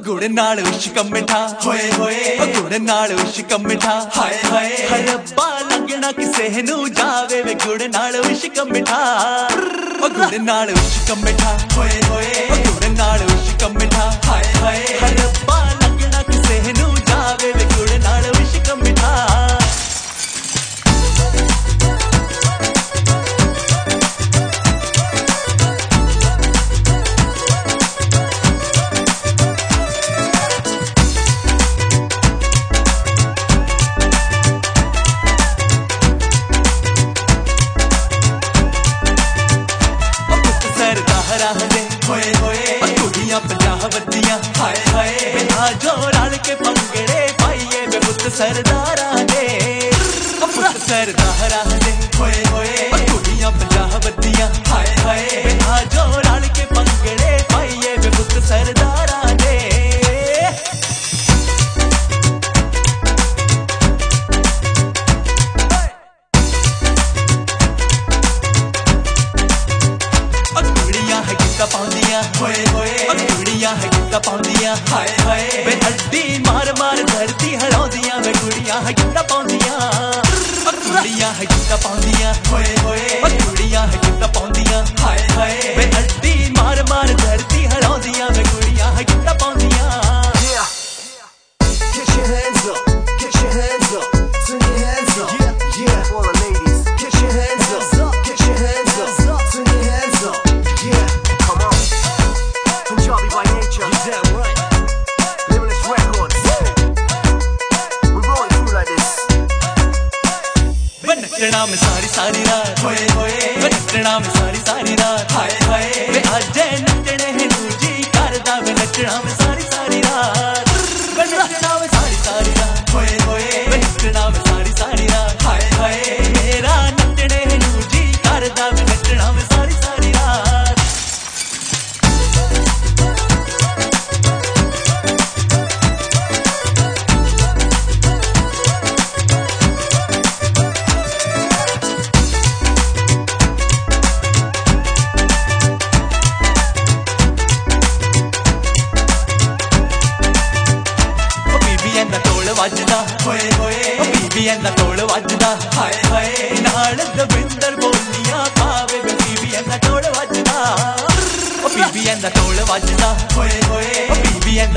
गुड़ नाल इश्क मिठा होए होए गुड़ नाल इश्क मिठा हाय हाय रब्बा लगना किसे नू जावे वे गुड़ नाल इश्क मिठा गुड़ नाल इश्क मिठा होए होए गुड़ नाल इश्क मिठा हाय हाय रब्बा लगना किसे नू जावे वे गुड़ नाल इश्क मिठा होए होए कुड़ियां 50 वधियां हाय हाय बिना जो रल के पंगड़े पाइए वे पुत सरदारा दे पुत सरदारा दे होए होए कुड़ियां 50 वधियां हाय हाय बिना जो रल के पंगड़े पाइए वे पुत सरदारा दे पाउंदियां होए होए कुड़ियां है गिद्दा पाउंदियां हाय हाय वे हड्डी मार मार धरती हलाउंदियां वे कुड़ियां है गिद्दा पाउंदियां कुड़ियां है गिद्दा पाउंदियां होए होए कुड़ियां है गिद्दा पाउंदियां हाय हाय वे हड्डी मार मार धरती हलाउंदियां वे कुड़ियां है Giddha पाउंदियां Get your hands up, get your hands up, send your hands up, yeah, all the ladies, get your hands up, get your hands up, send your hands up, yeah. Punjabi by nature, you damn right. Limitless records, we're rolling through like this. नचना में सारी सारी रात होए होए नचना में सारी सारी रात हाय हाय वे अजे नचने है दूजी करदा वे नचना में सारी सारी रात नचना में सारी सारी रात होए होए नचना में सारी सारी रात हाय हाय मेरा नचने है दूजी करदा वे नचना में सारी सारी रात वजदा होए होए बीबियां दा ढोल वजदा हाय हाय नाल दविंदर बोलियां पावे बीबियां दा ढोल वजदा बीबियां दा ढोल वजदा होए होए बीबियां